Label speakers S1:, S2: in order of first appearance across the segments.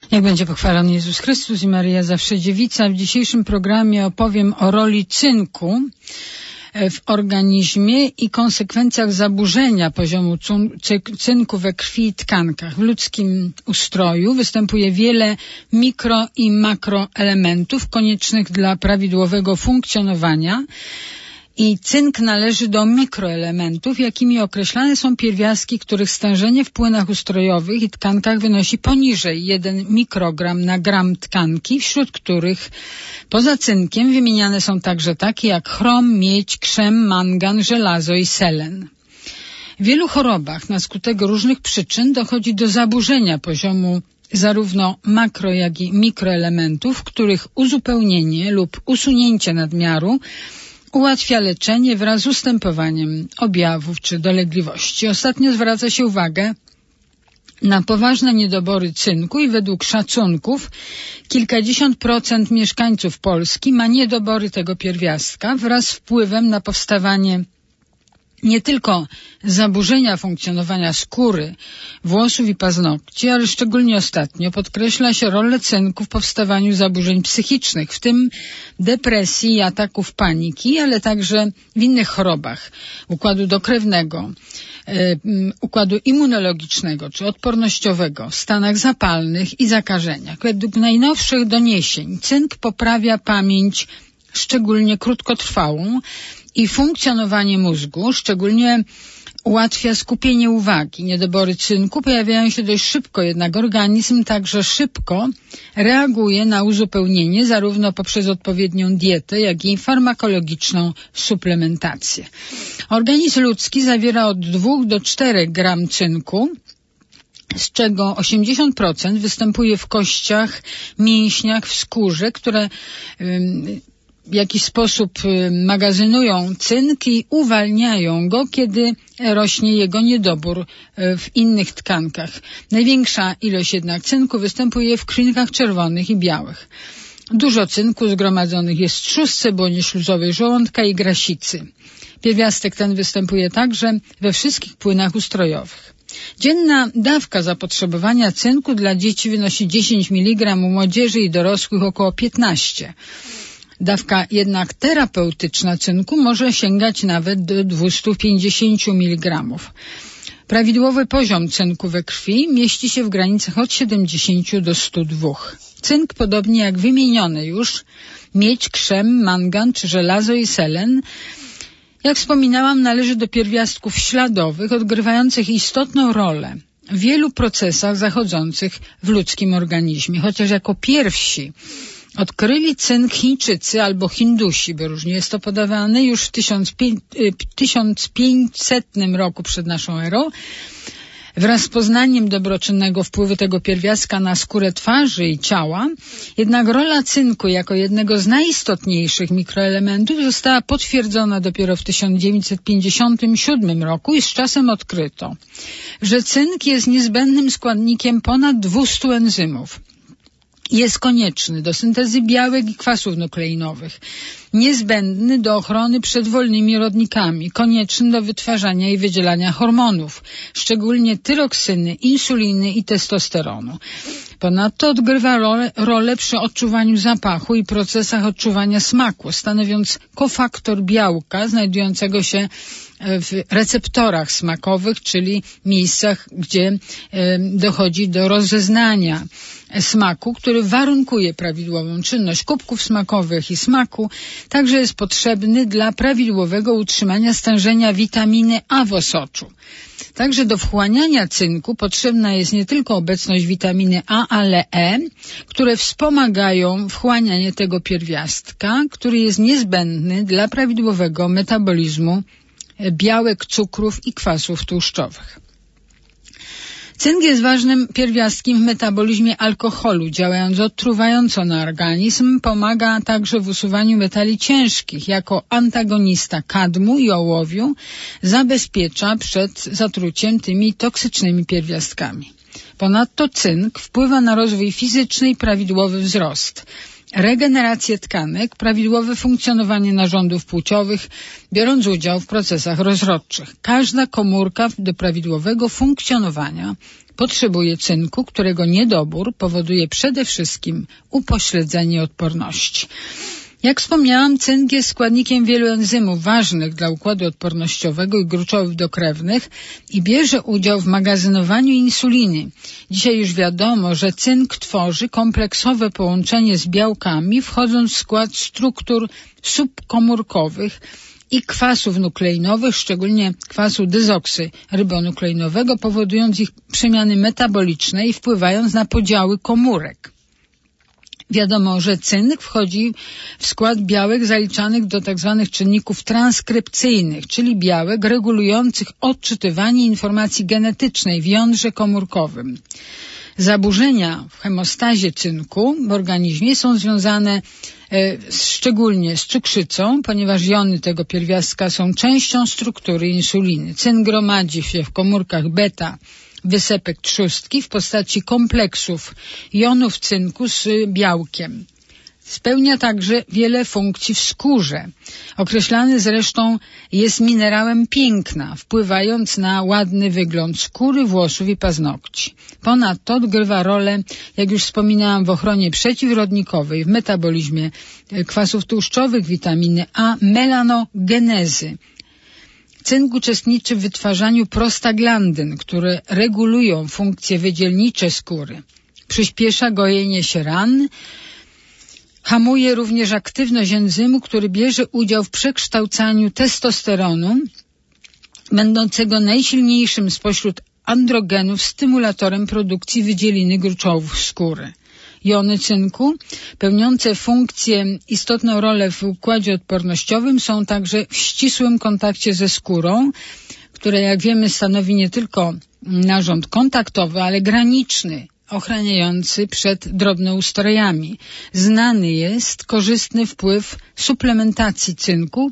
S1: Niech będzie pochwalony Jezus Chrystus i Maryja zawsze dziewica. W dzisiejszym programie opowiem o roli cynku w organizmie i konsekwencjach zaburzenia poziomu cynku we krwi i tkankach. W ludzkim ustroju występuje wiele mikro i makroelementów koniecznych dla prawidłowego funkcjonowania i cynk należy do mikroelementów, jakimi określane są pierwiastki, których stężenie w płynach ustrojowych i tkankach wynosi poniżej 1 mikrogram na gram tkanki, wśród których poza cynkiem wymieniane są także takie jak chrom, miedź, krzem, mangan, żelazo i selen. W wielu chorobach na skutek różnych przyczyn dochodzi do zaburzenia poziomu zarówno makro, jak i mikroelementów, których uzupełnienie lub usunięcie nadmiaru ułatwia leczenie wraz z ustępowaniem objawów czy dolegliwości. Ostatnio zwraca się uwagę na poważne niedobory cynku i według szacunków kilkadziesiąt procent mieszkańców Polski ma niedobory tego pierwiastka wraz z wpływem na powstawanie nie tylko zaburzenia funkcjonowania skóry, włosów i paznokci, ale szczególnie ostatnio podkreśla się rolę cynku w powstawaniu zaburzeń psychicznych, w tym depresji i ataków paniki, ale także w innych chorobach układu dokrewnego, układu immunologicznego czy odpornościowego, stanach zapalnych i zakażeniach. Według najnowszych doniesień cynk poprawia pamięć szczególnie krótkotrwałą i funkcjonowanie mózgu, szczególnie ułatwia skupienie uwagi. Niedobory cynku pojawiają się dość szybko, jednak organizm także szybko reaguje na uzupełnienie zarówno poprzez odpowiednią dietę, jak i farmakologiczną suplementację. Organizm ludzki zawiera od 2 do 4 gram cynku, z czego 80% występuje w kościach, mięśniach, w skórze, które w jakiś sposób magazynują cynk i uwalniają go, kiedy rośnie jego niedobór w innych tkankach. Największa ilość jednak cynku występuje w krwinkach czerwonych i białych. Dużo cynku zgromadzonych jest w trzustce błonie śluzowej żołądka i grasicy. Pierwiastek ten występuje także we wszystkich płynach ustrojowych. Dzienna dawka zapotrzebowania cynku dla dzieci wynosi 10 mg, u młodzieży i dorosłych około 15. Dawka jednak terapeutyczna cynku może sięgać nawet do 250 mg. Prawidłowy poziom cynku we krwi mieści się w granicach od 70 do 102. Cynk, podobnie jak wymienione już miedź, krzem, mangan czy żelazo i selen, jak wspominałam, należy do pierwiastków śladowych odgrywających istotną rolę w wielu procesach zachodzących w ludzkim organizmie. Chociaż jako pierwsi odkryli cynk Chińczycy albo Hindusi, bo różnie jest to podawane, już w 1500 roku przed naszą erą, wraz z poznaniem dobroczynnego wpływu tego pierwiastka na skórę twarzy i ciała, jednak rola cynku jako jednego z najistotniejszych mikroelementów została potwierdzona dopiero w 1957 roku i z czasem odkryto, że cynk jest niezbędnym składnikiem ponad 200 enzymów. Jest konieczny do syntezy białek i kwasów nukleinowych, niezbędny do ochrony przed wolnymi rodnikami, konieczny do wytwarzania i wydzielania hormonów, szczególnie tyroksyny, insuliny i testosteronu. Ponadto odgrywa rolę przy odczuwaniu zapachu i procesach odczuwania smaku, stanowiąc kofaktor białka znajdującego się w receptorach smakowych, czyli miejscach, gdzie dochodzi do rozeznania smaku, który warunkuje prawidłową czynność kubków smakowych i smaku. Także jest potrzebny dla prawidłowego utrzymania stężenia witaminy A w osoczu. Także do wchłaniania cynku potrzebna jest nie tylko obecność witaminy A, ale E, które wspomagają wchłanianie tego pierwiastka, który jest niezbędny dla prawidłowego metabolizmu białek, cukrów i kwasów tłuszczowych. Cynk jest ważnym pierwiastkiem w metabolizmie alkoholu, działając odtruwająco na organizm, pomaga także w usuwaniu metali ciężkich. Jako antagonista kadmu i ołowiu zabezpiecza przed zatruciem tymi toksycznymi pierwiastkami. Ponadto cynk wpływa na rozwój fizyczny i prawidłowy wzrost. regenerację tkanek, prawidłowe funkcjonowanie narządów płciowych, biorąc udział w procesach rozrodczych. Każda komórka do prawidłowego funkcjonowania potrzebuje cynku, którego niedobór powoduje przede wszystkim upośledzenie odporności. Jak wspomniałam, cynk jest składnikiem wielu enzymów ważnych dla układu odpornościowego i gruczołów dokrewnych i bierze udział w magazynowaniu insuliny. Dzisiaj już wiadomo, że cynk tworzy kompleksowe połączenie z białkami, wchodząc w skład struktur subkomórkowych i kwasów nukleinowych, szczególnie kwasu dezoksyrybonukleinowego, powodując ich przemiany metaboliczne i wpływając na podziały komórek. Wiadomo, że cynk wchodzi w skład białek zaliczanych do tzw. czynników transkrypcyjnych, czyli białek regulujących odczytywanie informacji genetycznej w jądrze komórkowym. Zaburzenia w hemostazie cynku w organizmie są związane szczególnie z cukrzycą, ponieważ jony tego pierwiastka są częścią struktury insuliny. Cynk gromadzi się w komórkach beta wysepek trzustki w postaci kompleksów jonów cynku z białkiem. Spełnia także wiele funkcji w skórze. Określany zresztą jest minerałem piękna, wpływając na ładny wygląd skóry, włosów i paznokci. Ponadto odgrywa rolę, jak już wspominałam, w ochronie przeciwrodnikowej, w metabolizmie kwasów tłuszczowych, witaminy A, melanogenezy. Cynk uczestniczy w wytwarzaniu prostaglandyn, które regulują funkcje wydzielnicze skóry. Przyspiesza gojenie się ran, hamuje również aktywność enzymu, który bierze udział w przekształcaniu testosteronu, będącego najsilniejszym spośród androgenów stymulatorem produkcji wydzieliny gruczołów skóry. Jony cynku, pełniące funkcję, istotną rolę w układzie odpornościowym, są także w ścisłym kontakcie ze skórą, która, jak wiemy, stanowi nie tylko narząd kontaktowy, ale graniczny, ochraniający przed drobnoustrojami. Znany jest korzystny wpływ suplementacji cynku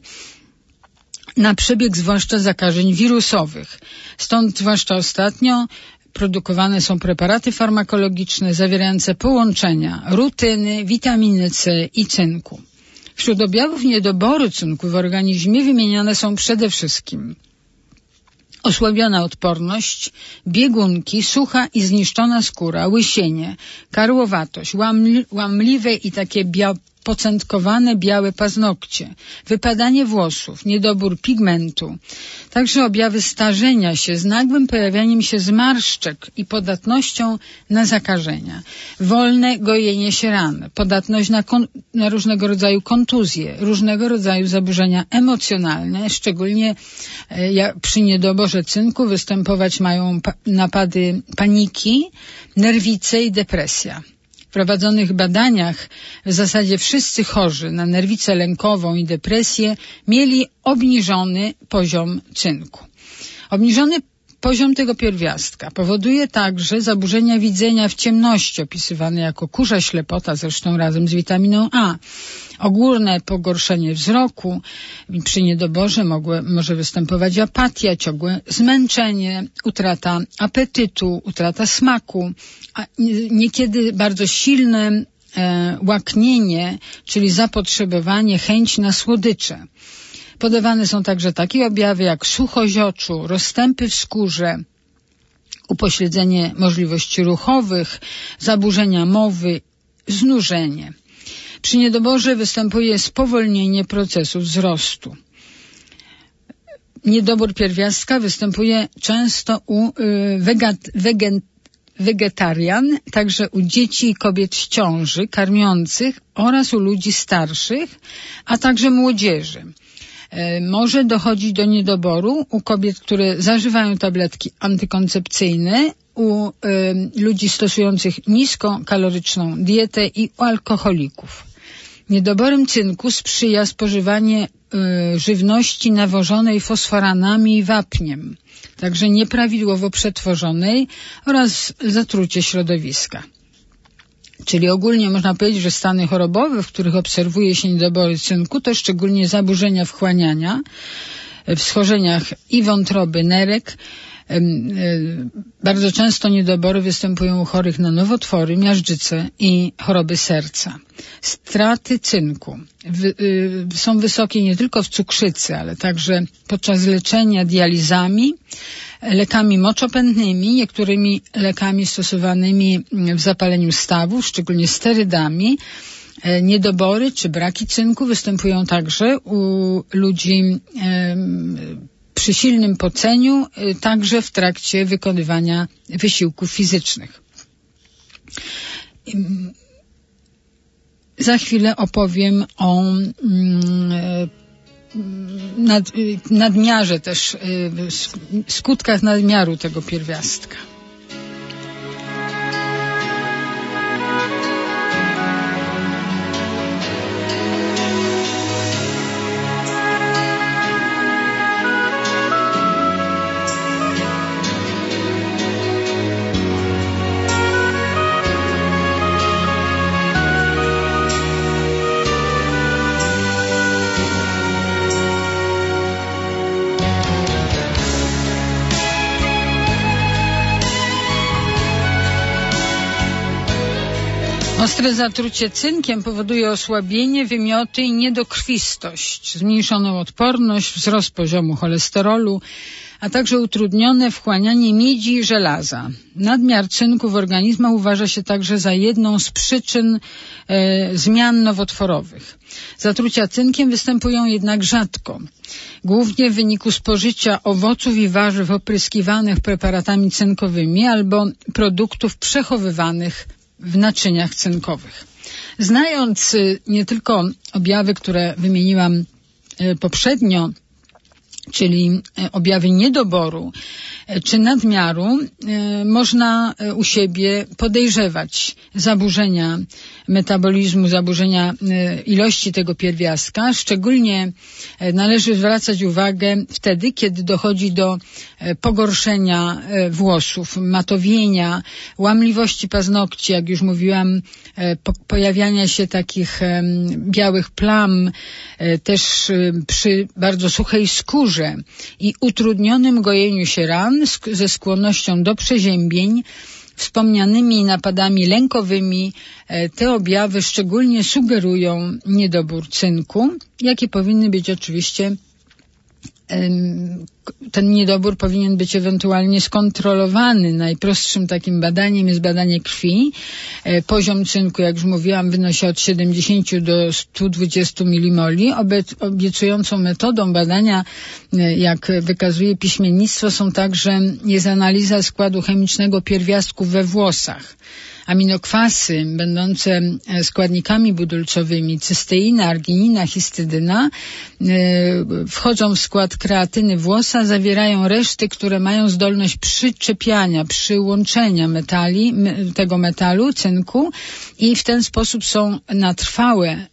S1: na przebieg zwłaszcza zakażeń wirusowych. Stąd zwłaszcza ostatnio produkowane są preparaty farmakologiczne zawierające połączenia rutyny, witaminy C i cynku. Wśród objawów niedoboru cynku w organizmie wymieniane są przede wszystkim osłabiona odporność, biegunki, sucha i zniszczona skóra, łysienie, karłowatość, łamliwe i takie pocętkowane białe paznokcie, wypadanie włosów, niedobór pigmentu, także objawy starzenia się z nagłym pojawianiem się zmarszczek i podatnością na zakażenia, wolne gojenie się ran, podatność na różnego rodzaju kontuzje, różnego rodzaju zaburzenia emocjonalne, szczególnie przy niedoborze cynku występować mają napady paniki, nerwice i depresja. W prowadzonych badaniach w zasadzie wszyscy chorzy na nerwicę lękową i depresję mieli obniżony poziom cynku. Obniżony poziom tego pierwiastka powoduje także zaburzenia widzenia w ciemności, opisywane jako kurza ślepota, zresztą razem z witaminą A. Ogólne pogorszenie wzroku, przy niedoborze może występować apatia, ciągłe zmęczenie, utrata apetytu, utrata smaku, a niekiedy bardzo silne łaknienie, czyli zapotrzebowanie, chęć na słodycze. Podawane są także takie objawy jak suchość oczu, rozstępy w skórze, upośledzenie możliwości ruchowych, zaburzenia mowy, znużenie. Przy niedoborze występuje spowolnienie procesu wzrostu. Niedobór pierwiastka występuje często u wegetarian, także u dzieci i kobiet w ciąży, karmiących oraz u ludzi starszych, a także młodzieży. Może dochodzić do niedoboru u kobiet, które zażywają tabletki antykoncepcyjne, u ludzi stosujących niskokaloryczną dietę i u alkoholików. Niedoborem cynku sprzyja spożywanie żywności nawożonej fosforanami i wapniem, także nieprawidłowo przetworzonej oraz zatrucie środowiska. Czyli ogólnie można powiedzieć, że stany chorobowe, w których obserwuje się niedobory cynku, to szczególnie zaburzenia wchłaniania w schorzeniach i wątroby, nerek, Bardzo często niedobory występują u chorych na nowotwory, miażdżycę i choroby serca. Straty cynku są wysokie nie tylko w cukrzycy, ale także podczas leczenia dializami, lekami moczopędnymi, niektórymi lekami stosowanymi w zapaleniu stawów, szczególnie sterydami. Niedobory czy braki cynku występują także u ludzi przy silnym poceniu, także w trakcie wykonywania wysiłków fizycznych. Za chwilę opowiem o nadmiarze też, skutkach nadmiaru tego pierwiastka. Ostre zatrucie cynkiem powoduje osłabienie, wymioty i niedokrwistość, zmniejszoną odporność, wzrost poziomu cholesterolu, a także utrudnione wchłanianie miedzi i żelaza. Nadmiar cynku w organizmach uważa się także za jedną z przyczyn zmian nowotworowych. Zatrucia cynkiem występują jednak rzadko, głównie w wyniku spożycia owoców i warzyw opryskiwanych preparatami cynkowymi albo produktów przechowywanych w naczyniach cynkowych. Znając nie tylko objawy, które wymieniłam poprzednio, czyli objawy niedoboru czy nadmiaru, można u siebie podejrzewać zaburzenia metabolizmu, zaburzenia ilości tego pierwiastka. Szczególnie należy zwracać uwagę wtedy, kiedy dochodzi do pogorszenia włosów, matowienia, łamliwości paznokci, jak już mówiłam, pojawiania się takich białych plam, też przy bardzo suchej skórze i utrudnionym gojeniu się ran ze skłonnością do przeziębień, wspomnianymi napadami lękowymi. Te objawy szczególnie sugerują niedobór cynku, jakie powinny być oczywiście, ten niedobór powinien być ewentualnie skontrolowany. Najprostszym takim badaniem jest badanie krwi. Poziom cynku, jak już mówiłam, wynosi od 70 do 120 mmol. Obiecującą metodą badania, jak wykazuje piśmiennictwo, jest analiza składu chemicznego pierwiastków we włosach. Aminokwasy będące składnikami budulcowymi, cysteina, arginina, histydyna, wchodzą w skład kreatyny włosa, zawierają reszty, które mają zdolność przyczepiania, przyłączenia tego metalu, cynku, i w ten sposób są na trwale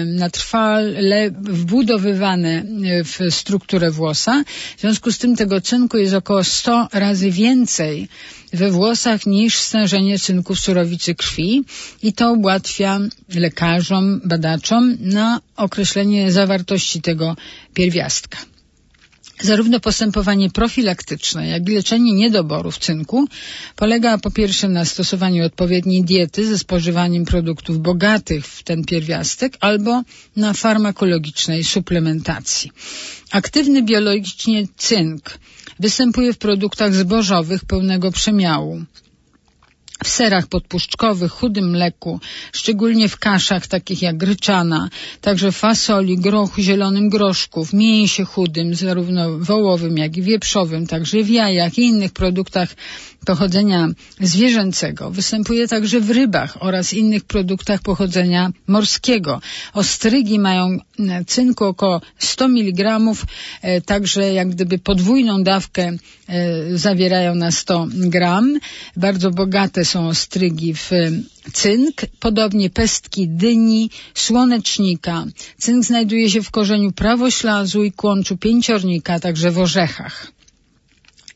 S1: wbudowywane w strukturę włosa. W związku z tym tego cynku jest około 100 razy więcej we włosach niż stężenie cynku w surowicy krwi i to ułatwia lekarzom, badaczom na określenie zawartości tego pierwiastka. Zarówno postępowanie profilaktyczne, jak i leczenie niedoborów cynku polega po pierwsze na stosowaniu odpowiedniej diety ze spożywaniem produktów bogatych w ten pierwiastek albo na farmakologicznej suplementacji. Aktywny biologicznie cynk występuje w produktach zbożowych pełnego przemiału, w serach podpuszczkowych, chudym mleku, szczególnie w kaszach takich jak gryczana, także w fasoli, grochu, zielonym groszku, w mięsie chudym, zarówno wołowym, jak i wieprzowym, także w jajach i innych produktach pochodzenia zwierzęcego. Występuje także w rybach oraz innych produktach pochodzenia morskiego. Ostrygi mają cynku około 100 mg, także jak gdyby podwójną dawkę zawierają na 100 gram. Bardzo bogate są ostrygi w cynk, podobnie pestki dyni, słonecznika. Cynk znajduje się w korzeniu prawoślazu i kłączu pięciornika, także w orzechach.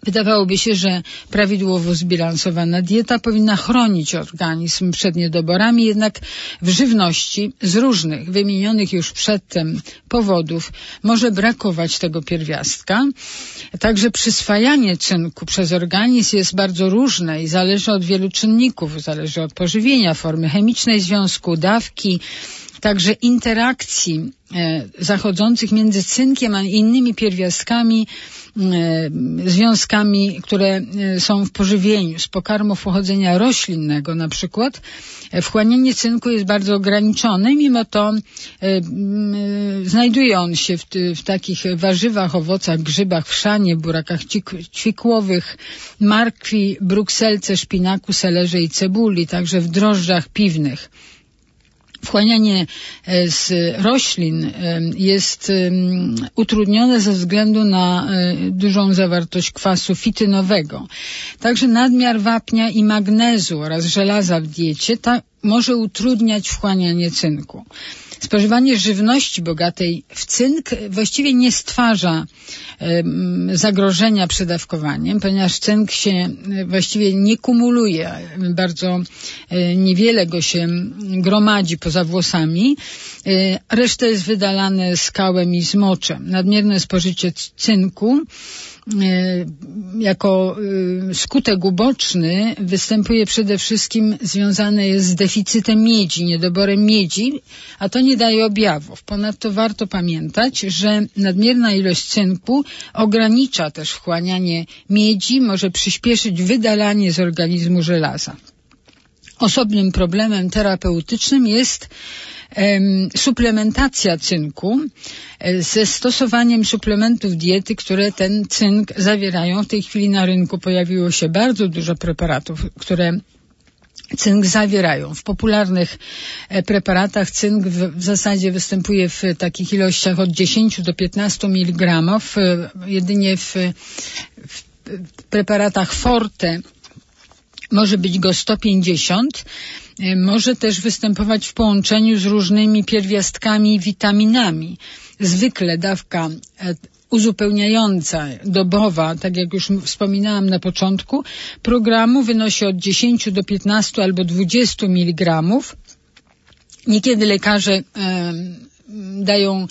S1: Wydawałoby się, że prawidłowo zbilansowana dieta powinna chronić organizm przed niedoborami, jednak w żywności z różnych, wymienionych już przedtem powodów może brakować tego pierwiastka. Także przyswajanie cynku przez organizm jest bardzo różne i zależy od wielu czynników. Zależy od pożywienia, formy chemicznej związku, dawki, także interakcji zachodzących między cynkiem a innymi pierwiastkami, związkami, które są w pożywieniu, z pokarmów pochodzenia roślinnego na przykład. Wchłanianie cynku jest bardzo ograniczone, mimo to znajduje on się w takich warzywach, owocach, grzybach, wszanie, burakach ćwikłowych, markwi, brukselce, szpinaku, selerze i cebuli, także w drożdżach piwnych. Wchłanianie z roślin jest utrudnione ze względu na dużą zawartość kwasu fitynowego. Także nadmiar wapnia i magnezu oraz żelaza w diecie może utrudniać wchłanianie cynku. Spożywanie żywności bogatej w cynk właściwie nie stwarza zagrożenia przedawkowaniem, ponieważ cynk się właściwie nie kumuluje, bardzo niewiele go się gromadzi poza włosami, reszta jest wydalane skałem i zmoczem. Nadmierne spożycie cynku jako skutek uboczny występuje przede wszystkim związane jest z deficytem miedzi, niedoborem miedzi, a to nie daje objawów. Ponadto warto pamiętać, że nadmierna ilość cynku ogranicza też wchłanianie miedzi, może przyspieszyć wydalanie z organizmu żelaza. Osobnym problemem terapeutycznym jest suplementacja cynku ze stosowaniem suplementów diety, które ten cynk zawierają. W tej chwili na rynku pojawiło się bardzo dużo preparatów, które cynk zawierają. W popularnych preparatach cynk w zasadzie występuje w takich ilościach od 10 do 15 mg. Jedynie w preparatach Forte może być go 150. Może też występować w połączeniu z różnymi pierwiastkami i witaminami. Zwykle dawka uzupełniająca, dobowa, tak jak już wspominałam na początku programu, wynosi od 10 do 15 albo 20 mg. Niekiedy lekarze dają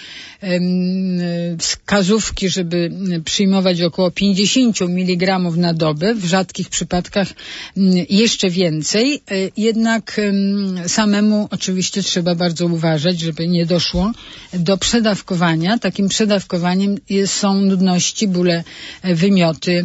S1: wskazówki, żeby przyjmować około 50 mg na dobę, w rzadkich przypadkach jeszcze więcej. Jednak samemu oczywiście trzeba bardzo uważać, żeby nie doszło do przedawkowania. Takim przedawkowaniem są nudności, bóle, wymioty.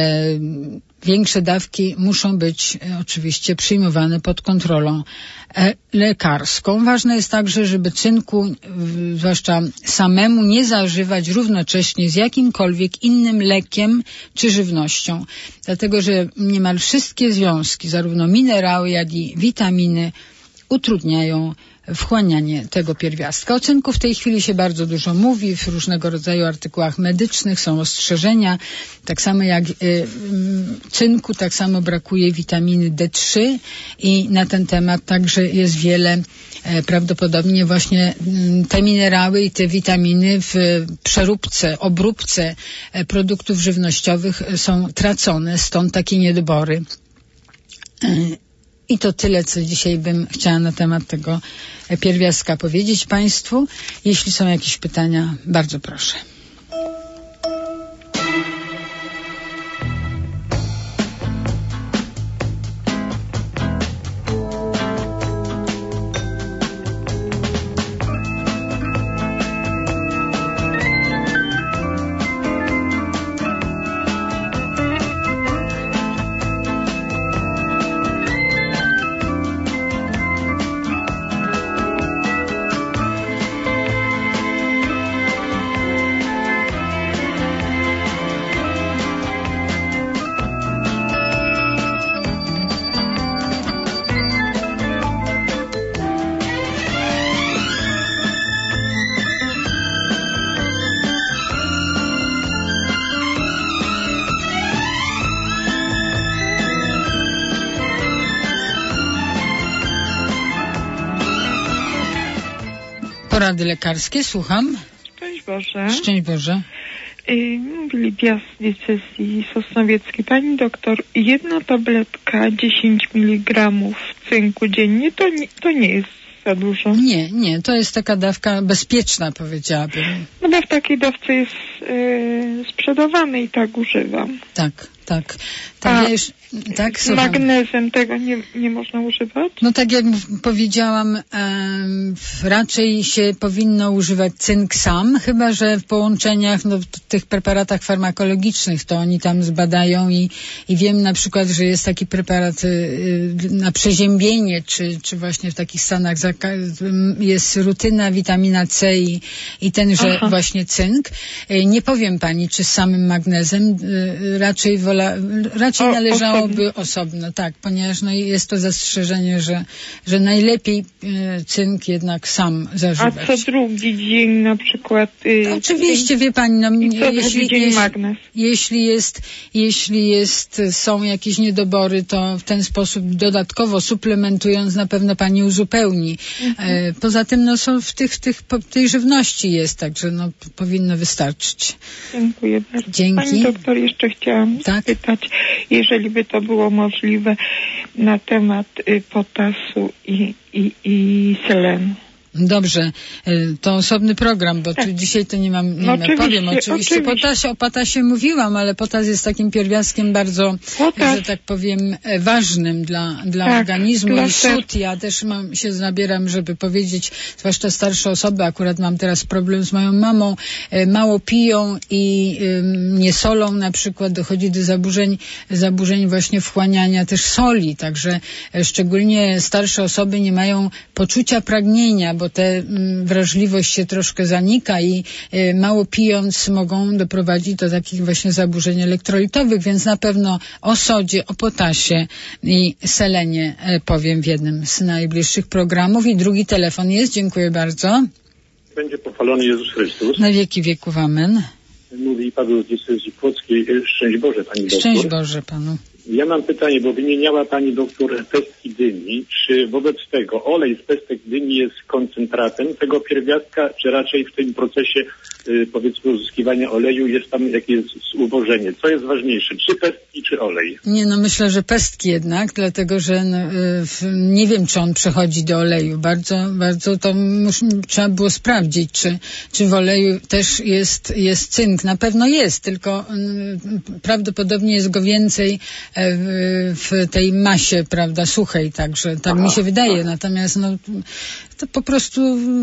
S1: Większe dawki muszą być oczywiście przyjmowane pod kontrolą lekarską. Ważne jest także, żeby cynku, zwłaszcza samemu, nie zażywać równocześnie z jakimkolwiek innym lekiem czy żywnością. Dlatego, że niemal wszystkie związki, zarówno minerały, jak i witaminy, utrudniają wchłanianie tego pierwiastka. O cynku w tej chwili się bardzo dużo mówi, w różnego rodzaju artykułach medycznych są ostrzeżenia. Tak samo jak cynku, tak samo brakuje witaminy D3 i na ten temat także jest wiele, prawdopodobnie właśnie te minerały i te witaminy w przeróbce, obróbce produktów żywnościowych są tracone, stąd takie niedobory. I to tyle, co dzisiaj bym chciała na temat tego pierwiastka powiedzieć Państwu. Jeśli są jakieś pytania, bardzo proszę. Porady lekarskie, słucham.
S2: Szczęść Boże.
S1: Szczęść Boże.
S2: Mówili Bias z diecezji sosnowieckiej. Pani doktor, jedna tabletka 10 mg cynku dziennie to nie jest za dużo.
S1: Nie, to jest taka dawka bezpieczna, powiedziałabym.
S2: No bo w takiej dawce jest sprzedawany i tak używam.
S1: Tak.
S2: Z magnezem tego nie można używać?
S1: No tak jak powiedziałam, raczej się powinno używać cynk sam, chyba że w połączeniach, w tych preparatach farmakologicznych to oni tam zbadają i wiem na przykład, że jest taki preparat na przeziębienie, czy właśnie w takich stanach jest rutyna, witamina C i tenże właśnie cynk. Nie powiem pani, czy z samym magnezem, raczej należałoby osobno, tak, ponieważ jest to zastrzeżenie, że najlepiej cynk jednak sam zażywać.
S2: A co drugi dzień na przykład?
S1: Oczywiście, wie pani, jeśli są jakieś niedobory, to w ten sposób dodatkowo suplementując na pewno pani uzupełni. Poza tym są w tej żywności jest, także powinno wystarczyć.
S2: Dziękuję bardzo.
S1: Dzięki.
S2: Pani doktor, jeszcze chciałam spytać, jeżeli by to było możliwe, na temat potasu i selenu.
S1: Dobrze, to osobny program, bo tu dzisiaj to nie mam. Powiem oczywiście. O potasie mówiłam, ale potas jest takim pierwiastkiem bardzo, że tak powiem, ważnym dla organizmu i sód. Ja też zabieram, żeby powiedzieć, zwłaszcza starsze osoby, akurat mam teraz problem z moją mamą, mało piją i nie solą na przykład, dochodzi do zaburzeń właśnie wchłaniania też soli, także szczególnie starsze osoby nie mają poczucia pragnienia, bo ta wrażliwość się troszkę zanika i mało pijąc mogą doprowadzić do takich właśnie zaburzeń elektrolitowych, więc na pewno o sodzie, o potasie i selenie powiem w jednym z najbliższych programów. I drugi telefon jest. Dziękuję bardzo.
S3: Będzie pochwalony Jezus Chrystus.
S1: Na wieki wieków. Amen.
S3: Mówi Paweł z diecezji płockiej. Szczęść Boże, pani doktor.
S1: Szczęść Boże panu.
S3: Ja mam pytanie, bo wymieniała pani doktor pestki dyni. Czy wobec tego olej z pestek dyni jest koncentratem tego pierwiastka, czy raczej w tym procesie, powiedzmy, uzyskiwania oleju jest tam jakieś zubożenie? Co jest ważniejsze, czy pestki, czy olej?
S1: Myślę, że pestki jednak, dlatego że nie wiem, czy on przechodzi do oleju. Bardzo to trzeba było sprawdzić, czy w oleju też jest cynk. Na pewno jest, tylko prawdopodobnie jest go więcej w tej masie, prawda, suchej, także tak mi się wydaje. Natomiast to po prostu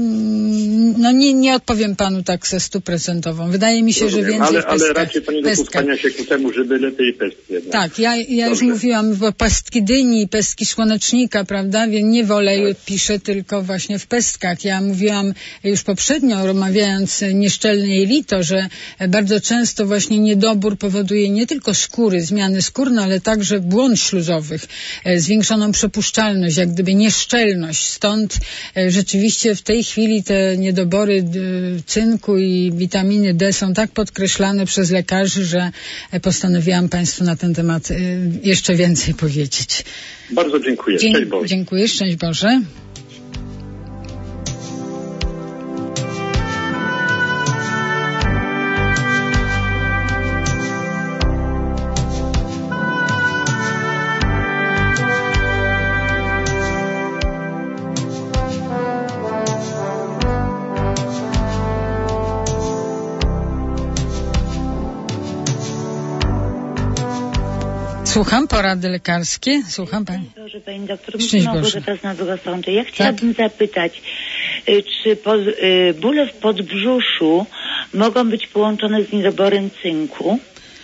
S1: nie odpowiem panu tak ze 100%. Wydaje mi się, że więcej w pestkach.
S3: Ale raczej pani skłania się ku temu, żeby lepiej pestki jednak. Tak,
S1: ja już mówiłam, bo pestki dyni, pestki słonecznika, prawda, więc nie w oleju piszę, tylko właśnie w pestkach. Ja mówiłam już poprzednio, omawiając nieszczelne jelito, że bardzo często właśnie niedobór powoduje nie tylko zmiany skórne, ale także błąd śluzowych, zwiększoną przepuszczalność, jak gdyby nieszczelność. Stąd rzeczywiście w tej chwili te niedobory cynku i witaminy D są tak podkreślane przez lekarzy, że postanowiłam państwu na ten temat jeszcze więcej powiedzieć.
S3: Bardzo dziękuję. Szczęść Boże.
S1: Dziękuję. Szczęść Boże. Słucham, porady lekarskie. Słucham pani.
S4: Proszę pani doktor, Małgorzata z Nowego Sącza. Ja chciałabym zapytać, czy bóle w podbrzuszu mogą być połączone z niedoborem cynku?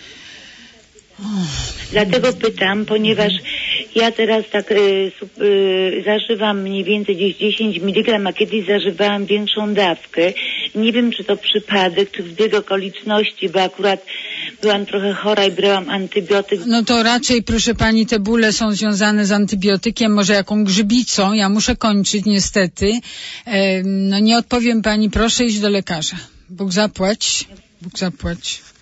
S4: Dlatego pytam, ponieważ ja teraz tak zażywam mniej więcej gdzieś 10 mg, a kiedyś zażywałam większą dawkę. Nie wiem, czy to przypadek, czy zbieg okoliczności, bo akurat byłam trochę chora i brałam antybiotyk.
S1: To raczej, proszę pani, te bóle są związane z antybiotykiem, może jaką grzybicą. Ja muszę kończyć niestety. Nie odpowiem pani, proszę iść do lekarza. Bóg zapłać. Bóg zapłać.